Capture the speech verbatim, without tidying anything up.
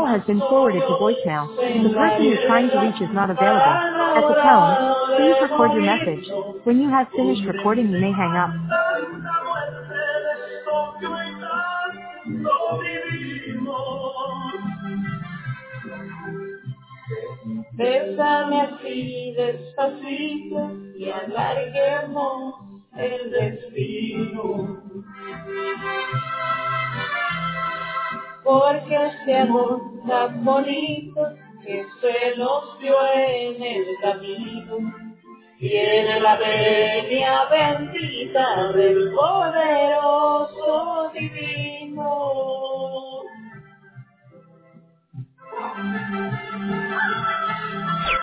call has been forwarded to voicemail. The person you're trying to reach is not available. At the tone, please record your message. When you have finished recording, you may hang up. Bésame así despacito y alarguemos el destino. Porque este amor tan bonito que se nos dio en el camino tiene la venia bendita del poderoso divino.